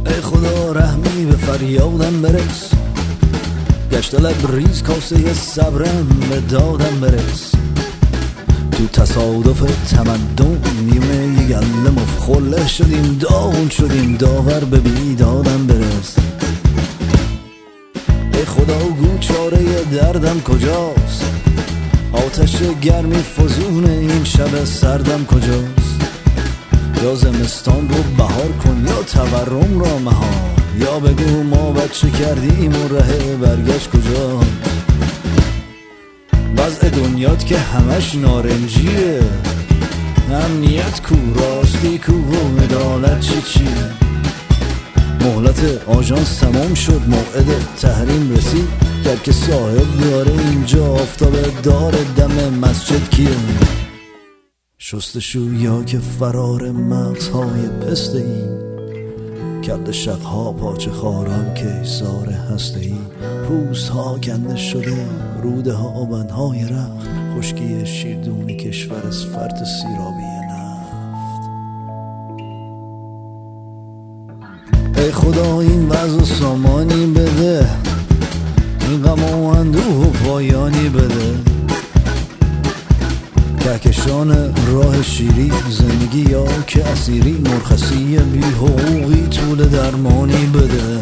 ای خدا رحمی به فریادم برس، گشت لبریز کاسه صبرم به دادم برس. تو تصادف تمدن میونه یه گله مفخله شدیم، داغون شدیم داور به بیدادم برس. ای خدا گو چاره دردم کجاست، آتش گرمی فزون این شب سردم کجاست. یا زمستان رو بهار کن یا تورم را مهار، یا بگو ما بچه کردیم و ره برگشت کجاست. وضع دنیات که همش نارنجیه، امنیت کو راستی کو و عدالت چیه. مهلت آژانس تمام شد، موعد تحریم رسید، گر که صاحب داره اینجا آفتاب دار دم مسجد کیه. شستشویا که فرار مغزهای پسته ای، کرده شقها پاچه خاران که ایثار هسته ای. پوست ها کنده شده، روده ها بندهای رخت، خشکی شیردونی کشور اسفرت سیرابی نفت. ای خدا این وضع سامانی بده، این غم و اندوه و پایانی بده. کهکشان راه شیری زندگی یا که اسیری، مرخصی بی حقوقی طول درمانی بده.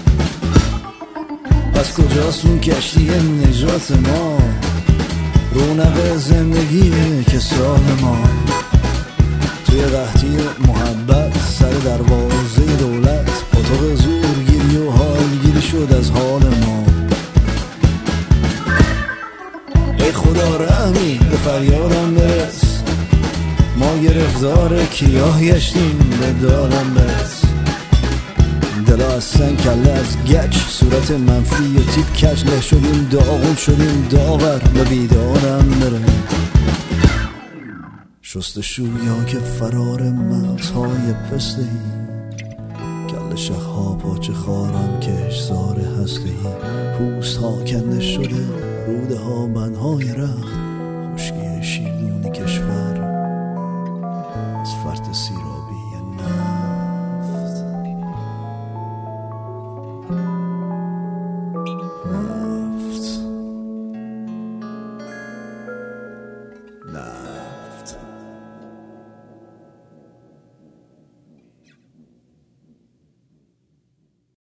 پس کجاست اون کشتی نجات ما، رونق زندگی که سال ما. توی قحطی محبت سر دروازه دولت، اتاق زورگیری و حالگیری شد از حال ما. ای خدا رحمی به فریادم برس، ما گرفتار کیاه گشتیم به دادم برس. دلا از سنگ کله از گچ، صورت منفی و تیپ کج، له شدیم داغون شدیم داور به بیدارم بره. شستشویا که فرار مغزهای پسته ای، کل شخها پاچه خارم که اشزار هسته ای. پوست ها کنده شده، روده ها بندهای رخت،